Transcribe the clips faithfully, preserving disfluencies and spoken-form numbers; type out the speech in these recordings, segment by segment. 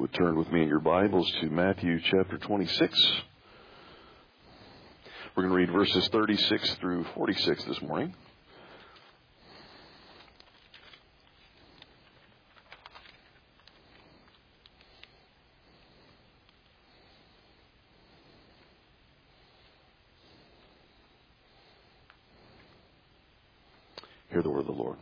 would turn with me in your Bibles to Matthew chapter twenty-six. We're going to read verses thirty-six through forty-six this morning. Hear the word of the Lord.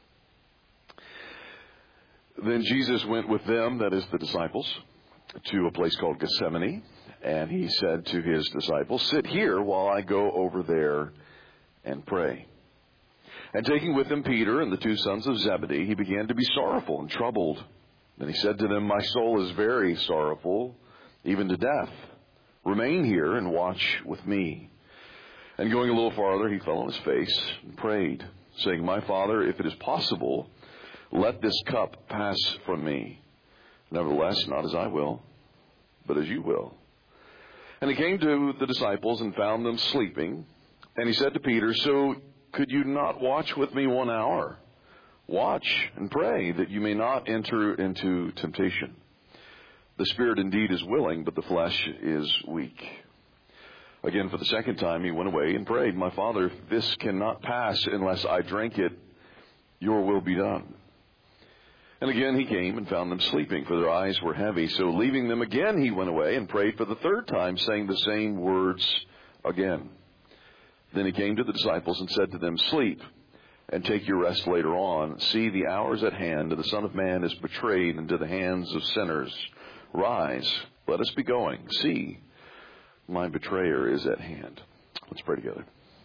Then Jesus went with them, that is the disciples, to a place called Gethsemane, and he said to his disciples, "Sit here while I go over there and pray." And taking with him Peter and the two sons of Zebedee, he began to be sorrowful and troubled. Then he said to them, "My soul is very sorrowful, even to death. Remain here and watch with me." And going a little farther, he fell on his face and prayed, saying, "My Father, if it is possible, let this cup pass from me. Nevertheless, not as I will, but as you will." And he came to the disciples and found them sleeping. And he said to Peter, "So could you not watch with me one hour? Watch and pray that you may not enter into temptation. The spirit indeed is willing, but the flesh is weak." Again, for the second time, he went away and prayed, "My Father, if this cannot pass unless I drink it, your will be done." And again he came and found them sleeping, for their eyes were heavy. So leaving them again, he went away and prayed for the third time, saying the same words again. Then he came to the disciples and said to them, "Sleep and take your rest later on. See, the hour is at hand, and the Son of Man is betrayed into the hands of sinners. Rise, let us be going. See, my betrayer is at hand." Let's pray together.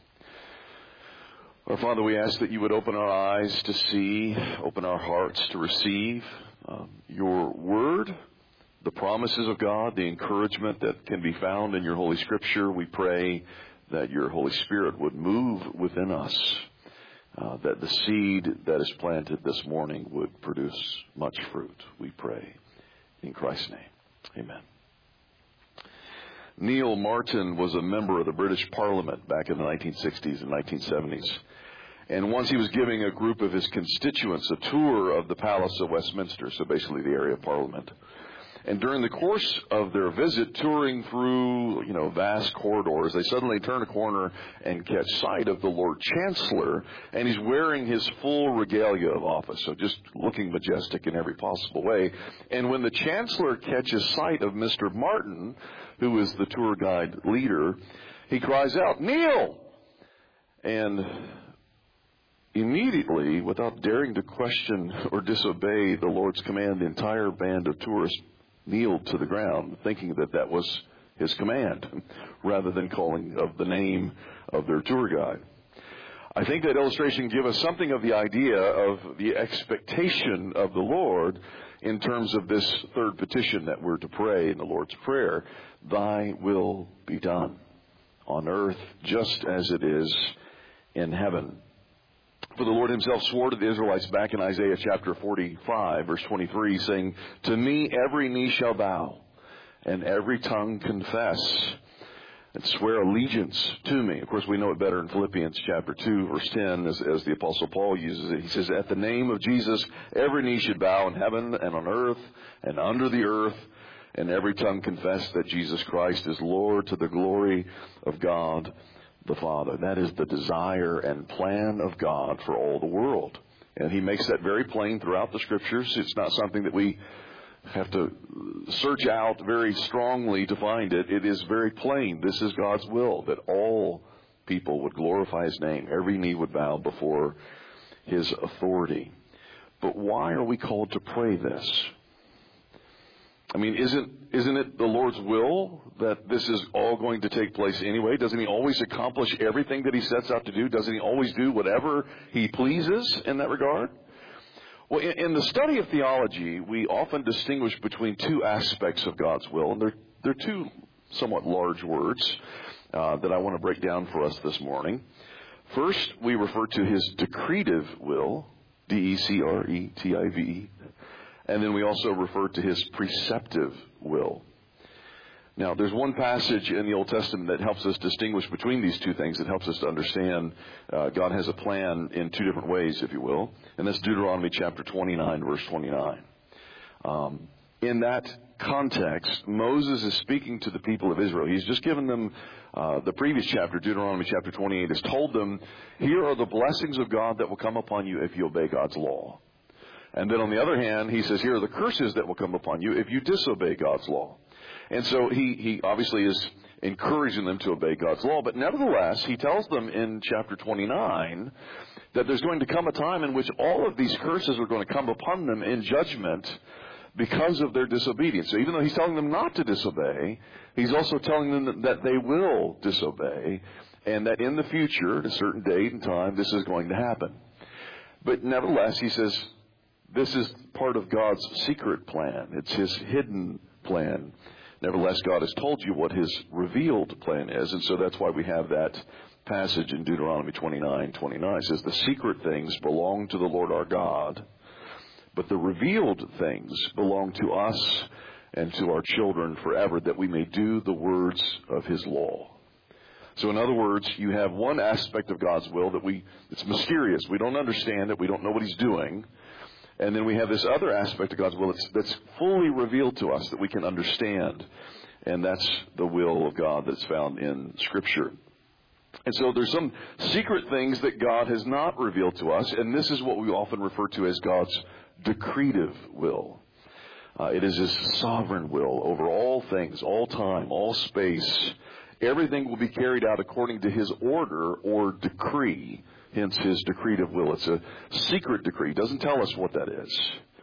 Our Father, we ask that you would open our eyes to see, open our hearts to receive um, your word, the promises of God, the encouragement that can be found in your Holy Scripture. We pray that your Holy Spirit would move within us, uh, that the seed that is planted this morning would produce much fruit. We pray in Christ's name. Amen. Neil Martin was a member of the British Parliament back in the nineteen sixties and nineteen seventies. And once he was giving a group of his constituents a tour of the Palace of Westminster, so basically the area of Parliament. And during the course of their visit, touring through, you know, vast corridors, they suddenly turn a corner and catch sight of the Lord Chancellor, and he's wearing his full regalia of office, so just looking majestic in every possible way. And when the Chancellor catches sight of Mister Martin, who is the tour guide leader, he cries out, "Neil!" And immediately, without daring to question or disobey the Lord's command, the entire band of tourists kneeled to the ground, thinking that that was his command, rather than calling of the name of their tour guide. I think that illustration gives us something of the idea of the expectation of the Lord in terms of this third petition that we're to pray in the Lord's Prayer. "Thy will be done on earth just as it is in heaven." For the Lord himself swore to the Israelites back in Isaiah chapter forty-five, verse twenty-three, saying, "To me every knee shall bow, and every tongue confess, and swear allegiance to me." Of course, we know it better in Philippians chapter two, verse ten, as, as the Apostle Paul uses it. He says, "At the name of Jesus, every knee should bow in heaven and on earth and under the earth, and every tongue confess that Jesus Christ is Lord, to the glory of God the Father." That is the desire and plan of God for all the world. And he makes that very plain throughout the Scriptures. It's not something that we have to search out very strongly to find it. It is very plain. This is God's will, that all people would glorify his name. Every knee would bow before his authority. But why are we called to pray this? I mean, isn't isn't it the Lord's will that this is all going to take place anyway? Doesn't he always accomplish everything that he sets out to do? Doesn't he always do whatever he pleases in that regard? Well, in, in the study of theology, we often distinguish between two aspects of God's will, and they're, they're two somewhat large words uh, that I want to break down for us this morning. First, we refer to his decretive will, D E C R E T I V E. And then we also refer to his preceptive will. Now, there's one passage in the Old Testament that helps us distinguish between these two things. It helps us to understand uh, God has a plan in two different ways, if you will. And that's Deuteronomy chapter twenty-nine, verse twenty-nine. Um, in that context, Moses is speaking to the people of Israel. He's just given them, uh, the previous chapter, Deuteronomy chapter twenty-eight, has told them, here are the blessings of God that will come upon you if you obey God's law. And then on the other hand, he says, here are the curses that will come upon you if you disobey God's law. And so he, he obviously is encouraging them to obey God's law. But nevertheless, he tells them in chapter twenty-nine that there's going to come a time in which all of these curses are going to come upon them in judgment because of their disobedience. So even though he's telling them not to disobey, he's also telling them that they will disobey, and that in the future, at a certain date and time, this is going to happen. But nevertheless, he says, this is part of God's secret plan. It's his hidden plan. Nevertheless, God has told you what his revealed plan is, and so that's why we have that passage in Deuteronomy twenty-nine twenty-nine. It says, the secret things belong to the Lord our God, but the revealed things belong to us and to our children forever, that we may do the words of his law. So in other words, you have one aspect of God's will that we, it's mysterious. We don't understand it. We don't know what he's doing. And then we have this other aspect of God's will that's, that's fully revealed to us that we can understand. And that's the will of God that's found in Scripture. And so there's some secret things that God has not revealed to us. And this is what we often refer to as God's decretive will. Uh, it is his sovereign will over all things, all time, all space. Everything will be carried out according to his order or decree. Hence his decretive will. It's a secret decree. He doesn't tell us what that is.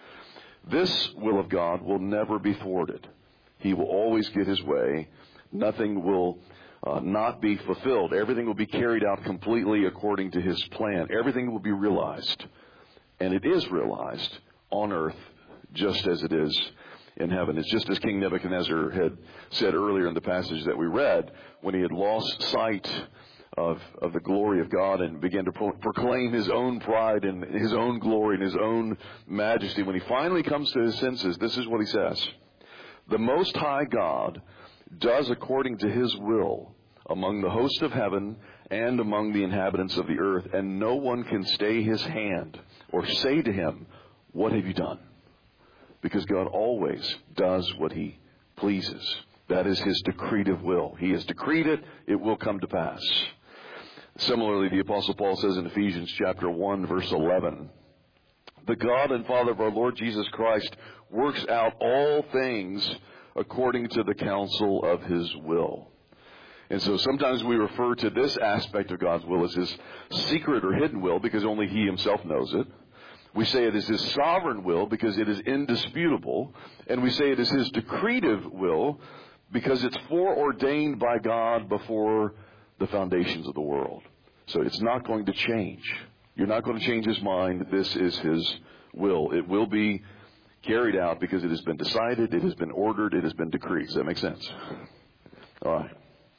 This will of God will never be thwarted. He will always get his way. Nothing will uh, not be fulfilled. Everything will be carried out completely according to his plan. Everything will be realized. And it is realized on earth just as it is in heaven. It's just as King Nebuchadnezzar had said earlier in the passage that we read, when he had lost sight Of, of the glory of God and began to pro- proclaim his own pride and his own glory and his own majesty. When he finally comes to his senses, this is what he says. The Most High God does according to his will among the host of heaven and among the inhabitants of the earth, and no one can stay his hand or say to him, what have you done? Because God always does what he pleases. That is his decretive will. He has decreed it, it will come to pass. Similarly, the Apostle Paul says in Ephesians chapter one, verse eleven, the God and Father of our Lord Jesus Christ works out all things according to the counsel of his will. And so sometimes we refer to this aspect of God's will as his secret or hidden will because only he himself knows it. We say it is his sovereign will because it is indisputable. And we say it is his decretive will because it's foreordained by God before the foundations of the world. So it's not going to change. You're not going to change his mind. This is his will. It will be carried out because it has been decided, it has been ordered, it has been decreed. Does that make sense? All right.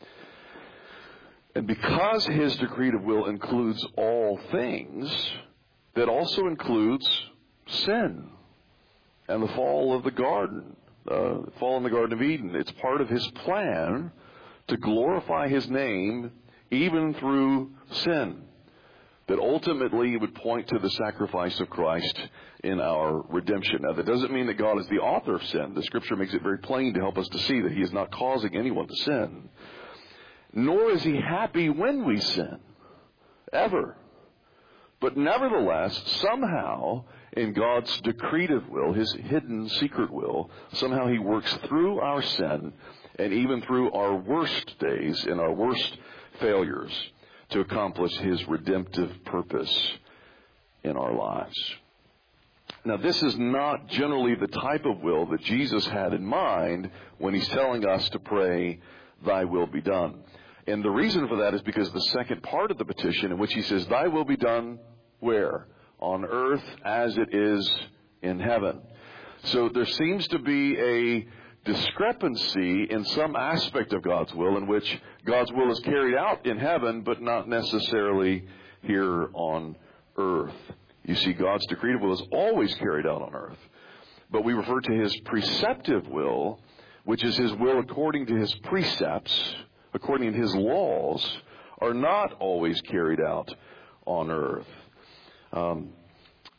And because his decretive will includes all things, that also includes sin and the fall of the garden, uh, fall in the Garden of Eden. It's part of his plan to glorify his name even through sin. That ultimately would point to the sacrifice of Christ in our redemption. Now, that doesn't mean that God is the author of sin. The Scripture makes it very plain to help us to see that he is not causing anyone to sin. Nor is he happy when we sin. Ever. But nevertheless, somehow, in God's decretive will, his hidden secret will, somehow he works through our sin and even through our worst days and our worst failures to accomplish his redemptive purpose in our lives. Now, this is not generally the type of will that Jesus had in mind when he's telling us to pray, thy will be done. And the reason for that is because the second part of the petition in which he says, thy will be done where? On earth as it is in heaven. So there seems to be a discrepancy in some aspect of God's will in which God's will is carried out in heaven, but not necessarily here on earth. You see, God's decretive will is always carried out on earth. But we refer to his preceptive will, which is his will according to his precepts, according to his laws, are not always carried out on earth. Um,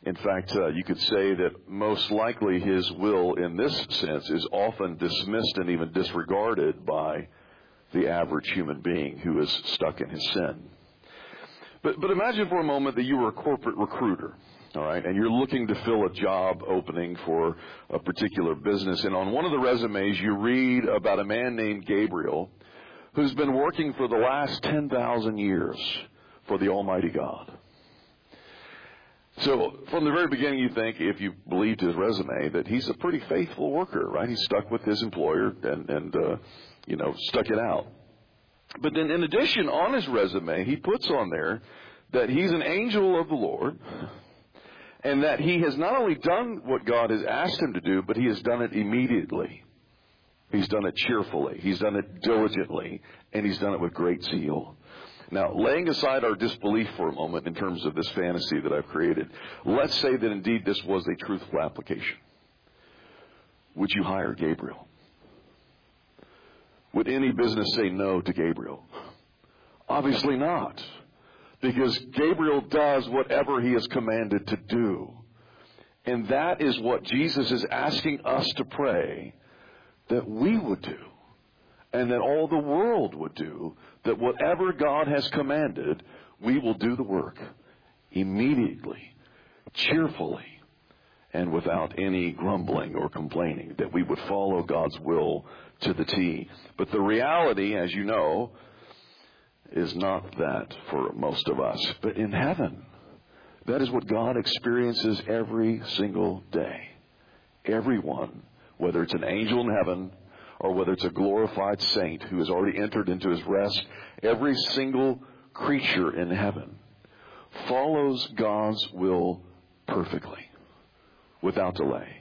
In fact, uh, you could say that most likely his will in this sense is often dismissed and even disregarded by the average human being who is stuck in his sin. But, but imagine for a moment that you were a corporate recruiter, all right, and you're looking to fill a job opening for a particular business. And on one of the resumes, you read about a man named Gabriel who's been working for the last ten thousand years for the Almighty God. So from the very beginning, you think, if you believed his resume, that he's a pretty faithful worker, right? He's stuck with his employer and, and uh, you know, stuck it out. But then in addition, on his resume, he puts on there that he's an angel of the Lord and that he has not only done what God has asked him to do, but he has done it immediately. He's done it cheerfully. He's done it diligently. And he's done it with great zeal. Now, laying aside our disbelief for a moment in terms of this fantasy that I've created, let's say that indeed this was a truthful application. Would you hire Gabriel? Would any business say no to Gabriel? Obviously not. Because Gabriel does whatever he is commanded to do. And that is what Jesus is asking us to pray that we would do. And that all the world would do, that whatever God has commanded, we will do the work immediately, cheerfully, and without any grumbling or complaining, that we would follow God's will to the T. But the reality, as you know, is not that for most of us. But in heaven, that is what God experiences every single day. Everyone, whether it's an angel in heaven, or whether it's a glorified saint who has already entered into his rest, every single creature in heaven follows God's will perfectly, without delay.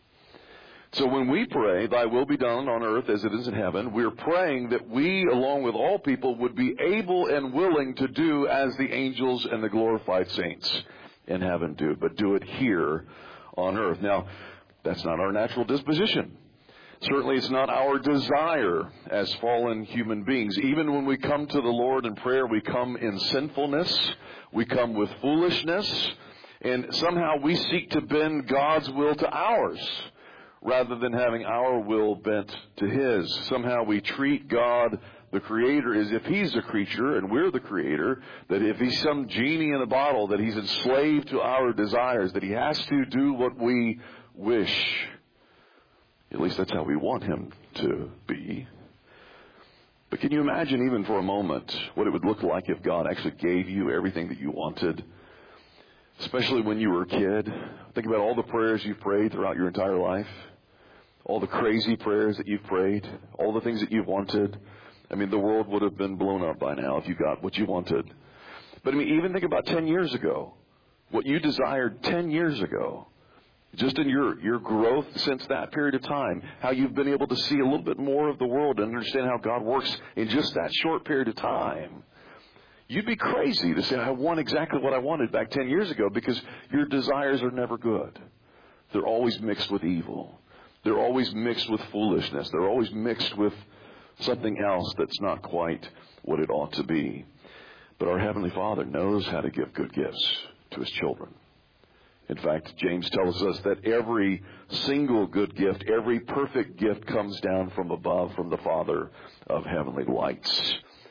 So when we pray, thy will be done on earth as it is in heaven, we're praying that we, along with all people, would be able and willing to do as the angels and the glorified saints in heaven do, but do it here on earth. Now, that's not our natural disposition. Certainly it's not our desire as fallen human beings. Even when we come to the Lord in prayer, we come in sinfulness. We come with foolishness. And somehow we seek to bend God's will to ours rather than having our will bent to His. Somehow we treat God, the Creator, as if He's the creature and we're the Creator, that if He's some genie in a bottle, that He's enslaved to our desires, that He has to do what we wish. At least that's how we want Him to be. But can you imagine even for a moment what it would look like if God actually gave you everything that you wanted? Especially when you were a kid. Think about all the prayers you've prayed throughout your entire life. All the crazy prayers that you've prayed. All the things that you've wanted. I mean, the world would have been blown up by now if you got what you wanted. But I mean, even think about ten years ago. What you desired ten years ago. Just in your, your growth since that period of time, how you've been able to see a little bit more of the world and understand how God works in just that short period of time. You'd be crazy to say, I want exactly what I wanted back ten years ago, because your desires are never good. They're always mixed with evil. They're always mixed with foolishness. They're always mixed with something else that's not quite what it ought to be. But our Heavenly Father knows how to give good gifts to His children. In fact, James tells us that every single good gift, every perfect gift comes down from above, from the Father of heavenly lights.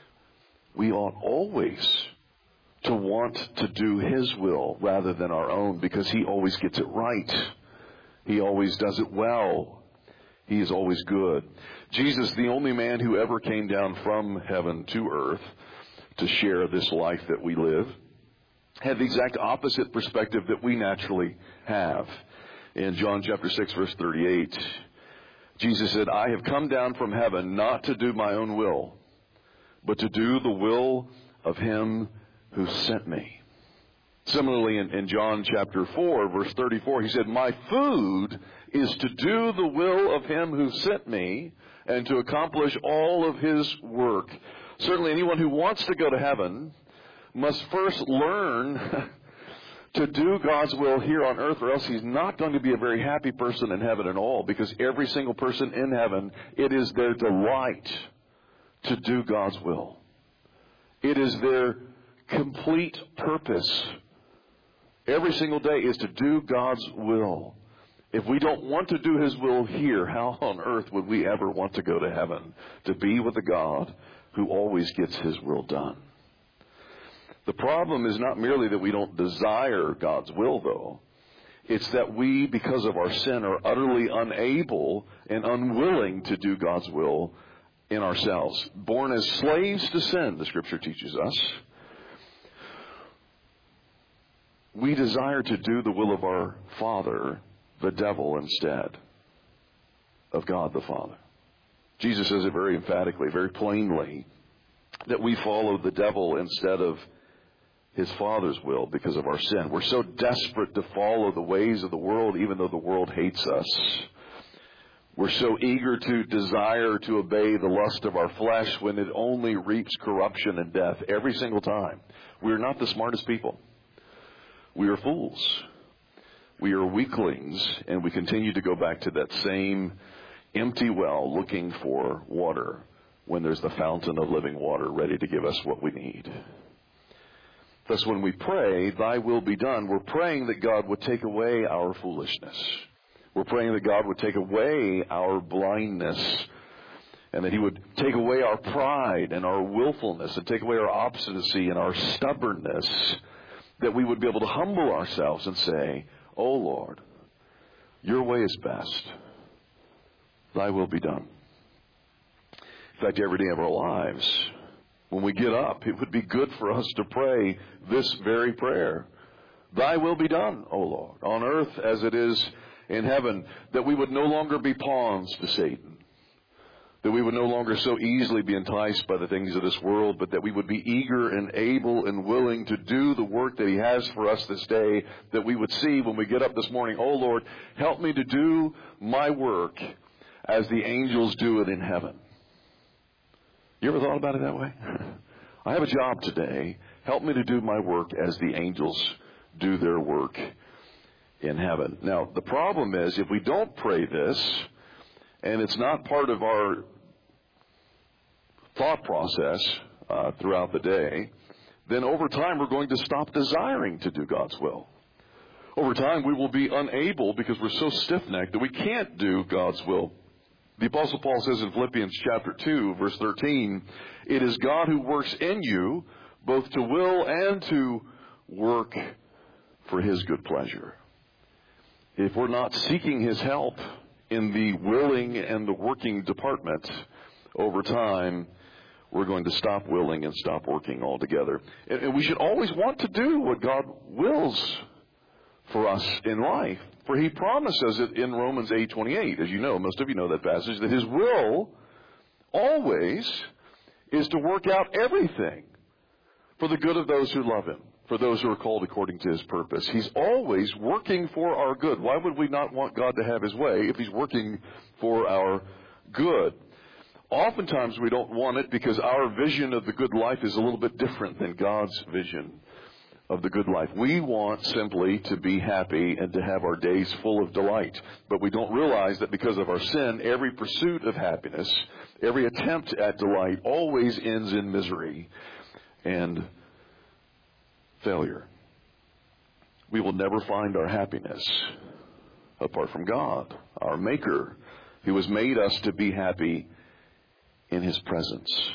We ought always to want to do His will rather than our own, because He always gets it right. He always does it well. He is always good. Jesus, the only man who ever came down from heaven to earth to share this life that we live, had the exact opposite perspective that we naturally have. In John chapter six, verse thirty-eight, Jesus said, I have come down from heaven not to do my own will, but to do the will of Him who sent me. Similarly, in, in John chapter four, verse thirty-four, He said, my food is to do the will of Him who sent me and to accomplish all of His work. Certainly anyone who wants to go to heaven must first learn to do God's will here on earth, or else he's not going to be a very happy person in heaven at all, because every single person in heaven, it is their delight to do God's will. It is their complete purpose every single day is to do God's will. If we don't want to do His will here, how on earth would we ever want to go to heaven, to be with a God who always gets His will done? The problem is not merely that we don't desire God's will, though. It's that we, because of our sin, are utterly unable and unwilling to do God's will in ourselves. Born as slaves to sin, the Scripture teaches us, we desire to do the will of our father, the devil, instead of God the Father. Jesus says it very emphatically, very plainly, that we follow the devil instead of His Father's will because of our sin. We're so desperate to follow the ways of the world, even though the world hates us. We're so eager to desire to obey the lust of our flesh when it only reaps corruption and death every single time. We are not the smartest people. We are fools. We are weaklings, and we continue to go back to that same empty well looking for water when there's the fountain of living water ready to give us what we need. Thus, when we pray, Thy will be done, we're praying that God would take away our foolishness. We're praying that God would take away our blindness, and that He would take away our pride and our willfulness, and take away our obstinacy and our stubbornness, that we would be able to humble ourselves and say, "Oh Lord, Your way is best. Thy will be done." In fact, every day of our lives, when we get up, it would be good for us to pray this very prayer. Thy will be done, O Lord, on earth as it is in heaven, that we would no longer be pawns to Satan, that we would no longer so easily be enticed by the things of this world, but that we would be eager and able and willing to do the work that He has for us this day, that we would see when we get up this morning, "Oh Lord, help me to do my work as the angels do it in heaven." You ever thought about it that way? I have a job today. Help me to do my work as the angels do their work in heaven. Now, the problem is, if we don't pray this, and it's not part of our thought process uh, throughout the day, then over time we're going to stop desiring to do God's will. Over time we will be unable, because we're so stiff-necked, that we can't do God's will. The Apostle Paul says in Philippians chapter two, verse thirteen, "It is God who works in you, both to will and to work for His good pleasure." If we're not seeking His help in the willing and the working department, over time, we're going to stop willing and stop working altogether. And, and we should always want to do what God wills for us in life. For He promises it in Romans eight twenty-eight. As you know, most of you know that passage, that His will always is to work out everything for the good of those who love Him, for those who are called according to His purpose. He's always working for our good. Why would we not want God to have His way if He's working for our good? Oftentimes we don't want it because our vision of the good life is a little bit different than God's vision of the good life. We want simply to be happy and to have our days full of delight. But we don't realize that because of our sin, every pursuit of happiness, every attempt at delight always ends in misery and failure. We will never find our happiness apart from God, our Maker, who has made us to be happy in His presence.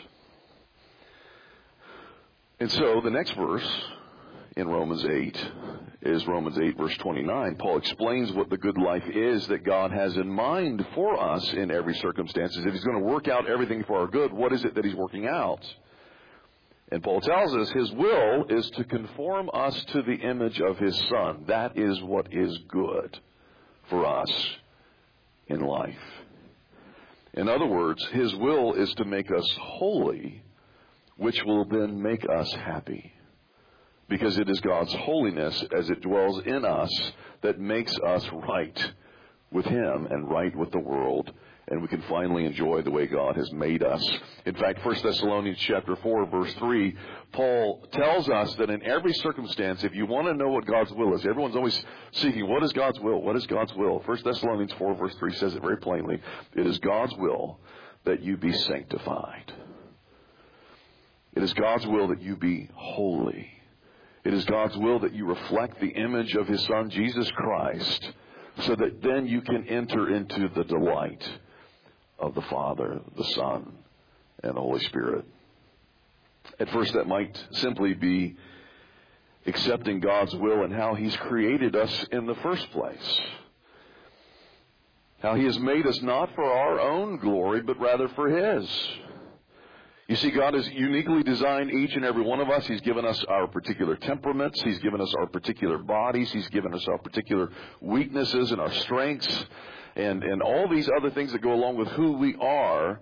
And so the next verse in Romans eight is Romans eight verse twenty-nine. Paul explains what the good life is that God has in mind for us in every circumstance. If He's going to work out everything for our good, what is it that He's working out? And Paul tells us His will is to conform us to the image of His Son. That is what is good for us in life. In other words, His will is to make us holy, which will then make us happy. Because it is God's holiness as it dwells in us that makes us right with Him and right with the world. And we can finally enjoy the way God has made us. In fact, First Thessalonians chapter four, verse three, Paul tells us that in every circumstance, if you want to know what God's will is, everyone's always seeking, what is God's will? What is God's will? First Thessalonians four, verse three says it very plainly. It is God's will that you be sanctified. It is God's will that you be holy. It is God's will that you reflect the image of His Son, Jesus Christ, so that then you can enter into the delight of the Father, the Son, and the Holy Spirit. At first, that might simply be accepting God's will and how He's created us in the first place. How He has made us not for our own glory, but rather for His. You see, God has uniquely designed each and every one of us. He's given us our particular temperaments. He's given us our particular bodies. He's given us our particular weaknesses and our strengths and, and all these other things that go along with who we are.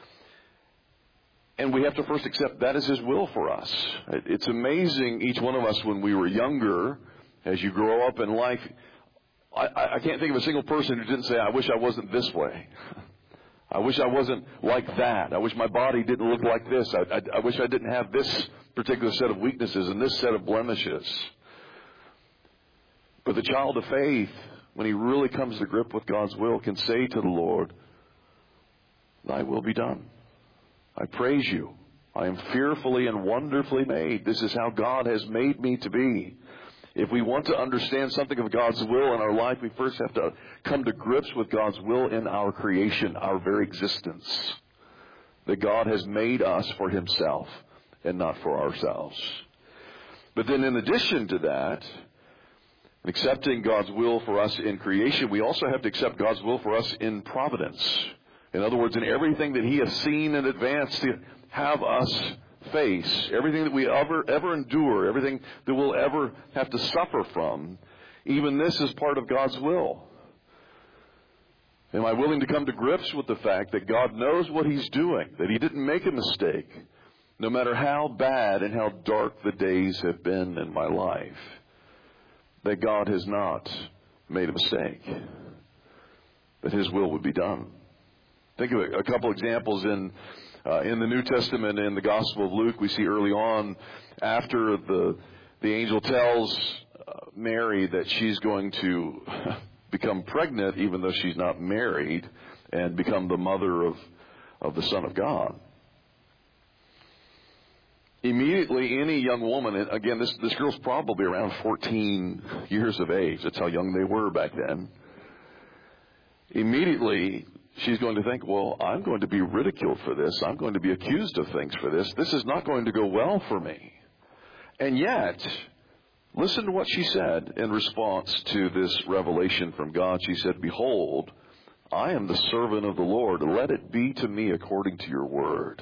And we have to first accept that is His will for us. It's amazing, each one of us, when we were younger, as you grow up in life, I, I can't think of a single person who didn't say, I wish I wasn't this way. I wish I wasn't like that. I wish my body didn't look like this. I, I, I wish I didn't have this particular set of weaknesses and this set of blemishes. But the child of faith, when he really comes to grip with God's will, can say to the Lord, Thy will be done. I praise You. I am fearfully and wonderfully made. This is how God has made me to be. If we want to understand something of God's will in our life, we first have to come to grips with God's will in our creation, our very existence. That God has made us for Himself and not for ourselves. But then in addition to that, accepting God's will for us in creation, we also have to accept God's will for us in providence. In other words, in everything that He has seen in advance to have us face, everything that we ever ever endure, everything that we'll ever have to suffer from, even this is part of God's will. Am I willing to come to grips with the fact that God knows what He's doing, that He didn't make a mistake, no matter how bad and how dark the days have been in my life, that God has not made a mistake, that His will would be done. Think of a couple examples in Uh, in the New Testament, in the Gospel of Luke, we see early on, after the the angel tells uh, Mary that she's going to become pregnant, even though she's not married, and become the mother of, of the Son of God. Immediately, any young woman, and again, this, this girl's probably around fourteen years of age. That's how young they were back then. Immediately, she's going to think, well, I'm going to be ridiculed for this. I'm going to be accused of things for this. This is not going to go well for me. And yet, listen to what she said in response to this revelation from God. She said, Behold, I am the servant of the Lord. Let it be to me according to Your word.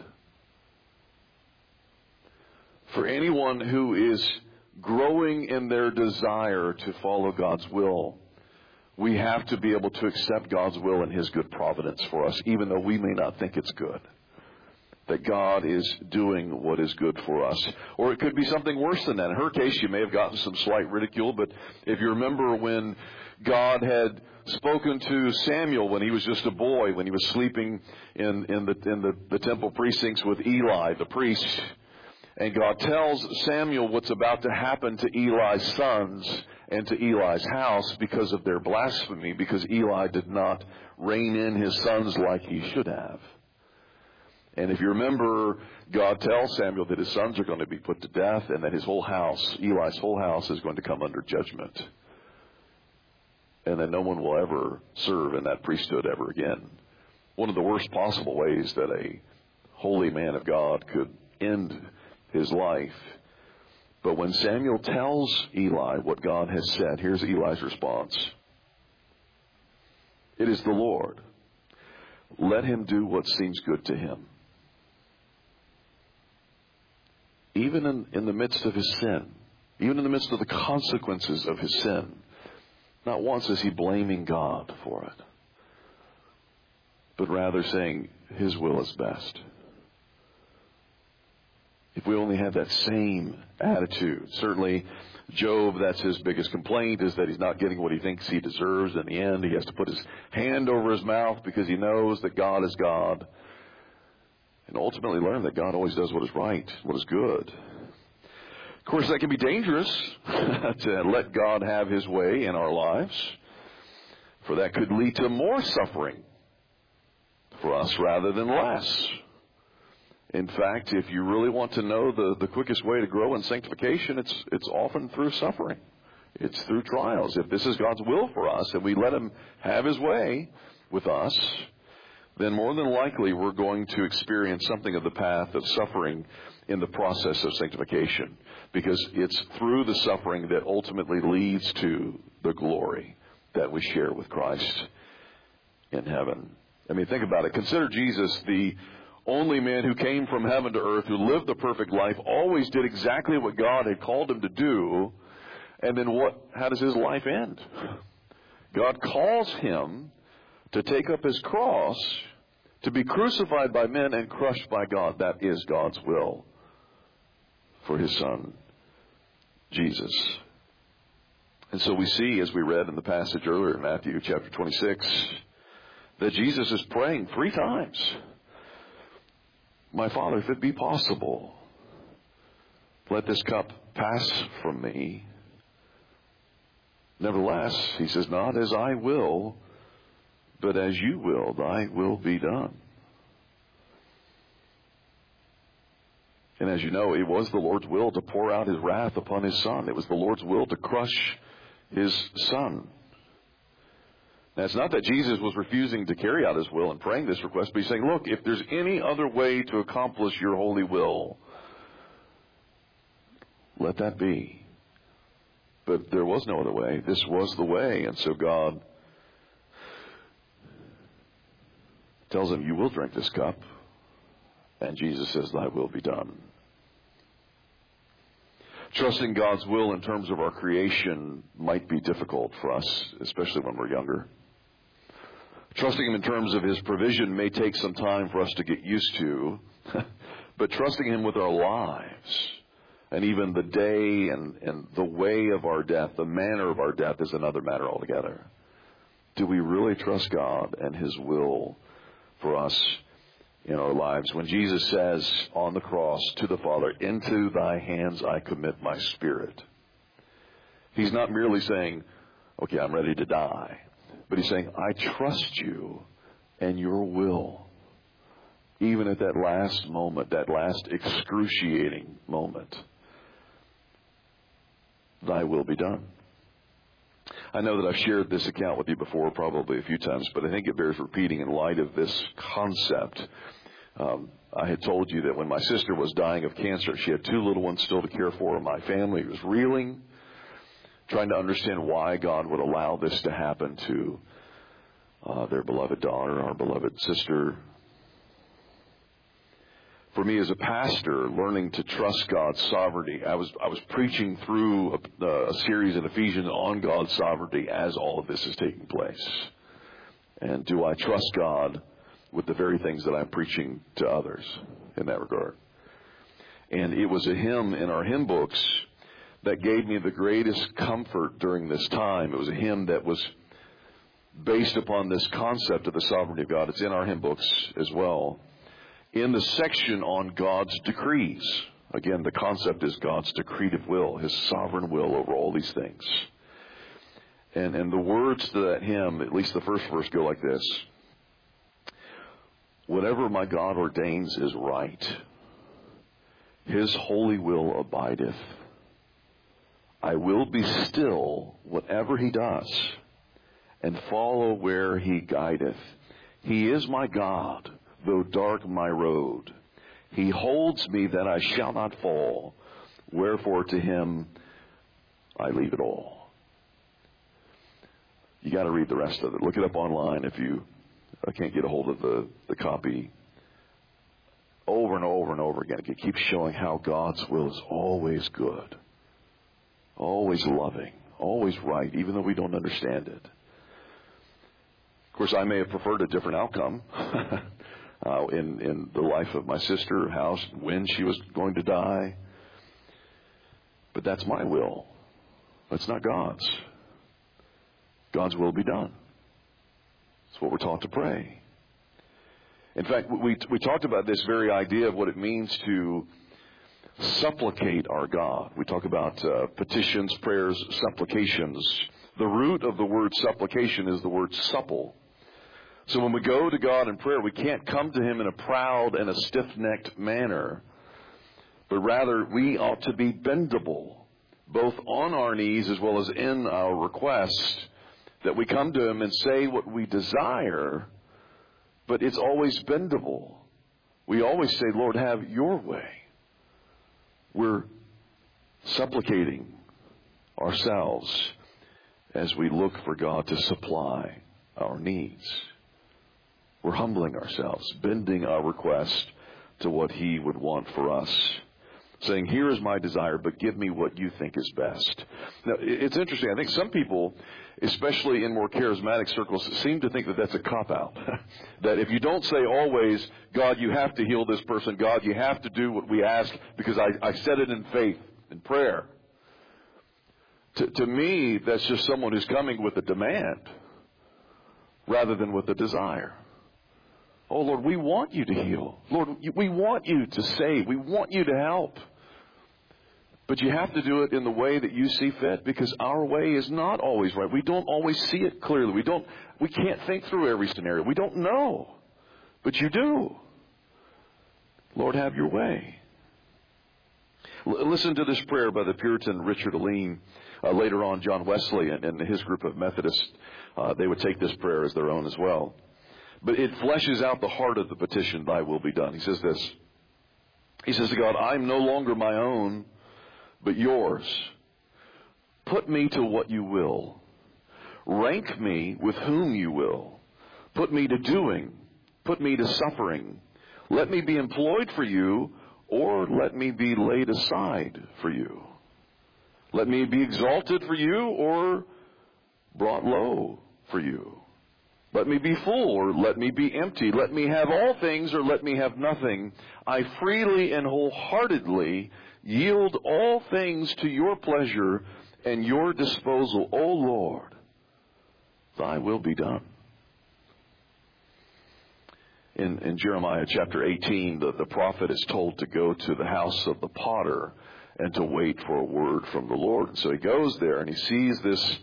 For anyone who is growing in their desire to follow God's will, we have to be able to accept God's will and His good providence for us, even though we may not think it's good. That God is doing what is good for us. Or it could be something worse than that. In her case, she may have gotten some slight ridicule, but if you remember when God had spoken to Samuel when he was just a boy, when he was sleeping in, in, the, in the, the temple precincts with Eli, the priest, and God tells Samuel what's about to happen to Eli's sons and to Eli's house because of their blasphemy, because Eli did not rein in his sons like he should have. And if you remember, God tells Samuel that his sons are going to be put to death and that his whole house, Eli's whole house, is going to come under judgment. And that no one will ever serve in that priesthood ever again. One of the worst possible ways that a holy man of God could end his life. But when Samuel tells Eli what God has said, here's Eli's response. It is the Lord. Let him do what seems good to him. Even in, in the midst of his sin, even in the midst of the consequences of his sin, not once is he blaming God for it, but rather saying his will is best. If we only have that same attitude. Certainly, Job, that's his biggest complaint, is that he's not getting what he thinks he deserves. In the end, he has to put his hand over his mouth because he knows that God is God. And ultimately learn that God always does what is right, what is good. Of course, that can be dangerous to let God have his way in our lives. For that could lead to more suffering for us rather than less. In fact, if you really want to know the, the quickest way to grow in sanctification, it's it's often through suffering. It's through trials. If this is God's will for us and we let Him have His way with us, then more than likely we're going to experience something of the path of suffering in the process of sanctification, because it's through the suffering that ultimately leads to the glory that we share with Christ in heaven. I mean, think about it. Consider Jesus the only man who came from heaven to earth, who lived the perfect life, always did exactly what God had called him to do, and then what? How does his life end? God calls him to take up his cross, to be crucified by men and crushed by God. That is God's will for His Son, Jesus. And so we see, as we read in the passage earlier in Matthew chapter twenty-six, that Jesus is praying three times. My Father, if it be possible, let this cup pass from me. Nevertheless, he says, not as I will, but as you will, thy will be done. And as you know, it was the Lord's will to pour out His wrath upon His Son. It was the Lord's will to crush His Son. Now, it's not that Jesus was refusing to carry out His will and praying this request, but He's saying, look, if there's any other way to accomplish your holy will, let that be. But there was no other way. This was the way. And so God tells him, you will drink this cup. And Jesus says, thy will be done. Trusting God's will in terms of our creation might be difficult for us, especially when we're younger. Trusting Him in terms of His provision may take some time for us to get used to. But trusting Him with our lives, and even the day and, and the way of our death, the manner of our death, is another matter altogether. Do we really trust God and His will for us in our lives? When Jesus says on the cross to the Father, into thy hands I commit my spirit, He's not merely saying, okay, I'm ready to die. But He's saying, I trust you and your will. Even at that last moment, that last excruciating moment, thy will be done. I know that I've shared this account with you before, probably a few times, but I think it bears repeating in light of this concept. Um, I had told you that when my sister was dying of cancer, she had two little ones still to care for. My family was reeling, trying to understand why God would allow this to happen to uh, their beloved daughter, our beloved sister. For me as a pastor, learning to trust God's sovereignty, I was I was preaching through a, a series in Ephesians on God's sovereignty as all of this is taking place. And do I trust God with the very things that I'm preaching to others in that regard? And it was a hymn in our hymn books that gave me the greatest comfort during this time. It was a hymn that was based upon this concept of the sovereignty of God. It's in our hymn books as well. In the section on God's decrees, again, the concept is God's decretive will, His sovereign will over all these things. And, and the words to that hymn, at least the first verse, go like this. Whatever my God ordains is right. His holy will abideth. I will be still whatever He does, and follow where He guideth. He is my God, though dark my road. He holds me that I shall not fall. Wherefore to Him I leave it all. You got to read the rest of it. Look it up online if you I can't get a hold of the, the copy. Over and over and over again, it keeps showing how God's will is always good, always loving, always right, even though we don't understand it. Of course, I may have preferred a different outcome. Uh, in, in the life of my sister, how, when she was going to die. But that's my will. That's not God's. God's will be done. That's what we're taught to pray. In fact, we, we talked about this very idea of what it means to supplicate our God. We talk about uh, petitions, prayers, supplications. The root of the word supplication is the word supple. So when we go to God in prayer, we can't come to Him in a proud and a stiff-necked manner, but rather we ought to be bendable, both on our knees as well as in our request, that we come to Him and say what we desire, but it's always bendable. We always say, Lord, have your way. We're supplicating ourselves as we look for God to supply our needs. We're humbling ourselves, bending our request to what He would want for us, saying, here is my desire, but give me what you think is best. Now, it's interesting. I think some people, especially in more charismatic circles, seem to think that that's a cop-out. That if you don't say always, God, you have to heal this person, God, you have to do what we ask, because I, I said it in faith, in prayer. To, to me, that's just someone who's coming with a demand rather than with a desire. Oh, Lord, we want you to heal. Lord, we want you to save. We want you to help. But you have to do it in the way that you see fit, because our way is not always right. We don't always see it clearly. We don't, we can't think through every scenario. We don't know. But you do. Lord, have your way. L- listen to this prayer by the Puritan Richard Alleen. Uh, later on, John Wesley and, and his group of Methodists, uh, they would take this prayer as their own as well. But it fleshes out the heart of the petition, thy will be done. He says this. He says to God, I am no longer my own, but yours. Put me to what you will. Rank me with whom you will. Put me to doing. Put me to suffering. Let me be employed for you, or let me be laid aside for you. Let me be exalted for you, or brought low for you. Let me be full, or let me be empty. Let me have all things, or let me have nothing. I freely and wholeheartedly yield all things to your pleasure and your disposal. O Lord, thy will be done. In, in Jeremiah chapter eighteen, the, the prophet is told to go to the house of the potter and to wait for a word from the Lord. And so he goes there and he sees this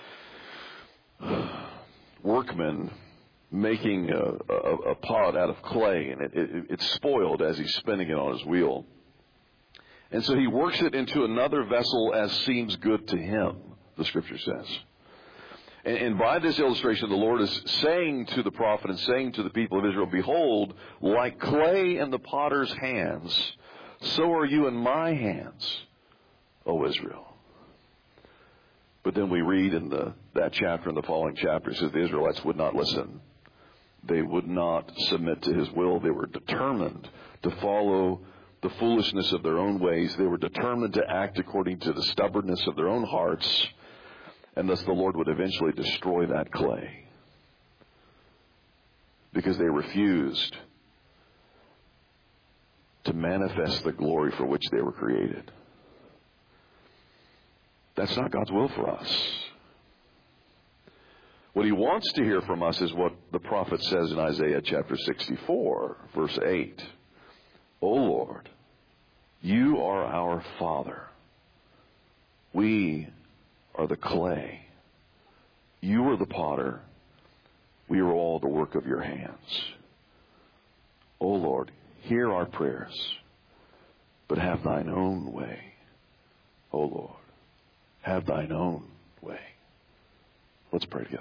workman making a, a, a pot out of clay, and it, it, it's spoiled as he's spinning it on his wheel. And so he works it into another vessel as seems good to him, the scripture says. And, and by this illustration, the Lord is saying to the prophet and saying to the people of Israel, behold, like clay in the potter's hands, so are you in my hands, O Israel. But then we read in the, that chapter, in the following chapter, it says the Israelites would not listen. They would not submit to his will. They were determined to follow the foolishness of their own ways. They were determined to act according to the stubbornness of their own hearts. And thus the Lord would eventually destroy that clay, because they refused to manifest the glory for which they were created. That's not God's will for us. What he wants to hear from us is what the prophet says in Isaiah chapter sixty-four, verse eight. O Lord, you are our Father. We are the clay. You are the potter. We are all the work of your hands. O Lord, hear our prayers, but have thine own way. O Lord, have thine own way. Let's pray together.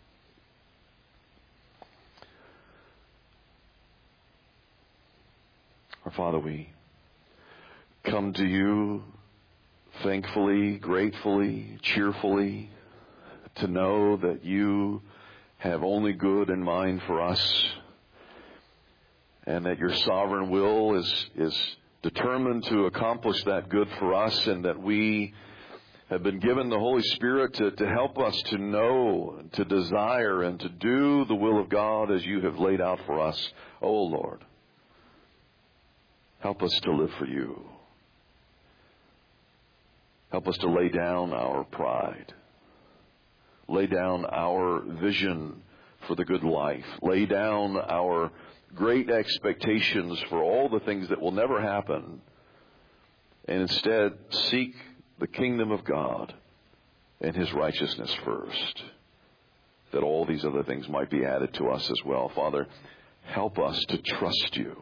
Our Father, we come to you thankfully, gratefully, cheerfully, to know that you have only good in mind for us, and that your sovereign will is, is determined to accomplish that good for us, and that we have been given the Holy Spirit to, to help us to know, and to desire, and to do the will of God as you have laid out for us. Oh, Lord, help us to live for you. Help us to lay down our pride. Lay down our vision for the good life. Lay down our great expectations for all the things that will never happen. And instead seek the kingdom of God and his righteousness first. that all these other things might be added to us as well. Father, help us to trust you,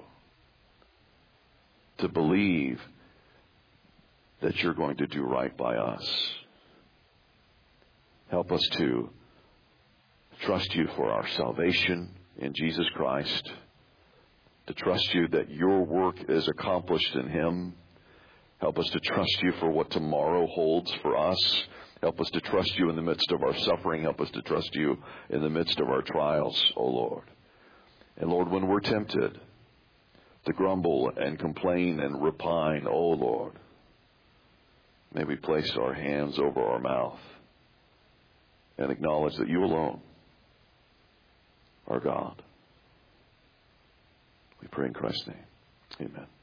to believe that you're going to do right by us. Help us to trust you for our salvation in Jesus Christ, to trust you that your work is accomplished in him. Help us to trust you for what tomorrow holds for us. Help us to trust you in the midst of our suffering. Help us to trust you in the midst of our trials, O Lord. And Lord, when we're tempted to grumble and complain and repine, O Lord, may we place our hands over our mouth and acknowledge that you alone are God. We pray in Christ's name. Amen.